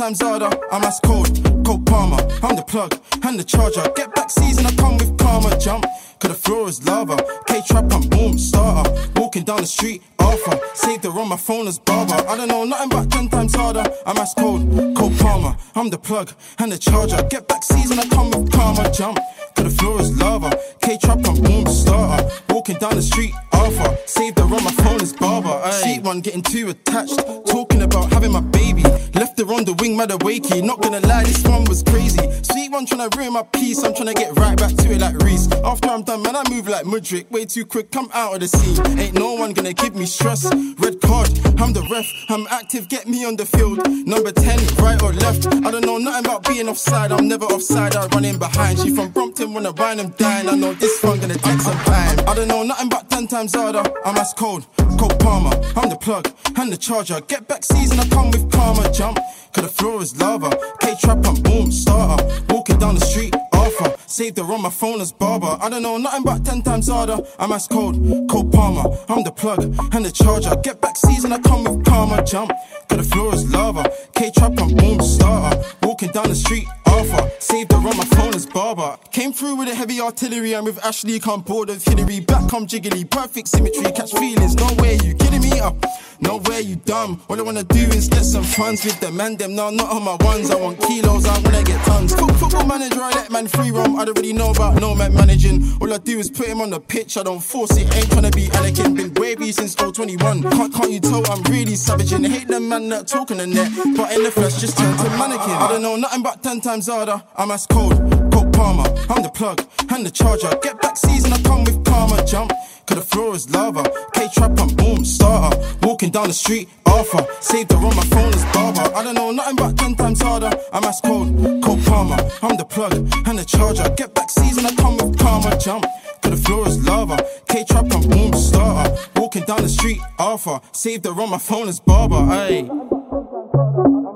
times harder. I'm as cold Palmer. I'm the plug and the charger. Get back season, I come with karma. Jump, cause the floor is lava. K-trap, I'm boom, starter. Walking down the street, Arthur. Saved her on my phone as barber. I don't know nothing but 10 times harder. I'm as cold Palmer. I'm the plug and the charger. Get back season, I come with karma. Jump, cause the floor is lava. K-trap, I'm boom, starter. Walking down the street, Arthur. Saved her on my phone as barber. Sweet one getting too attached. Talking about having my baby. Left her on the wing, mad wakey. Not gonna lie, this one was crazy. Sweet one tryna ruin my peace. I'm tryna get right back to it like Reese. After I'm done, man, I move like Mudrick. Way too quick, come out of the scene. Ain't no one gonna give me stress. Red card, I'm the ref. I'm active, get me on the field. Number 10, right or left. I don't know nothing about being offside. I'm never offside, I run in behind. She from Brompton, wanna wine and dine. I know this one gonna take some time. I don't know nothing but 10 times harder. I'm as cold Palmer. I'm the plug and the charger. Get back season, I come with karma. Jump, cause the floor is lava. K-trap, I'm boom, starter. Walking down the street, Arthur. Saved her on my phone as barber. I don't know nothing but 10 times harder. I'm as cold Palmer. I'm the plug and the charger. Get back season, I come with karma. Jump, cause the floor is lava. K-trap, I'm boom, starter. Walking down the street, Arthur. Saved her on my phone as barber. Came through with a heavy artillery. I'm with Ashley, come board of Hillary. Back come jiggly, perfect symmetry. Catch feelings, no way you kidding me up. No way you dumb. All I wanna do is get some funds with them man them. Now not on my ones. I want kilos, I wanna get tons. Football manager, I let man free roam. I don't really know about no man managing. All I do is put him on the pitch. I don't force it, ain't tryna be Anakin. Been wavy since 021. Can't you tell I'm really savaging? I hate them man that talk on the net, but in the flesh just turn to mannequin. I don't know nothing but 10 times harder. I'm as cold Palmer. I'm the plug and the charger. Get back season, I come with karma. Jump, cause the floor is lava. K-trap, I'm boom, starter. Walking down the street, Arthur. Saved her on my phone as barber. I don't know nothing but 10 times harder. I'm as cold Palmer. I'm the plug and the charger. Get back season, I come with karma. Jump, cause the floor is lava. K-trap, I'm boom, starter. Walking down the street, Arthur. Saved her on my phone as barber. Ayy.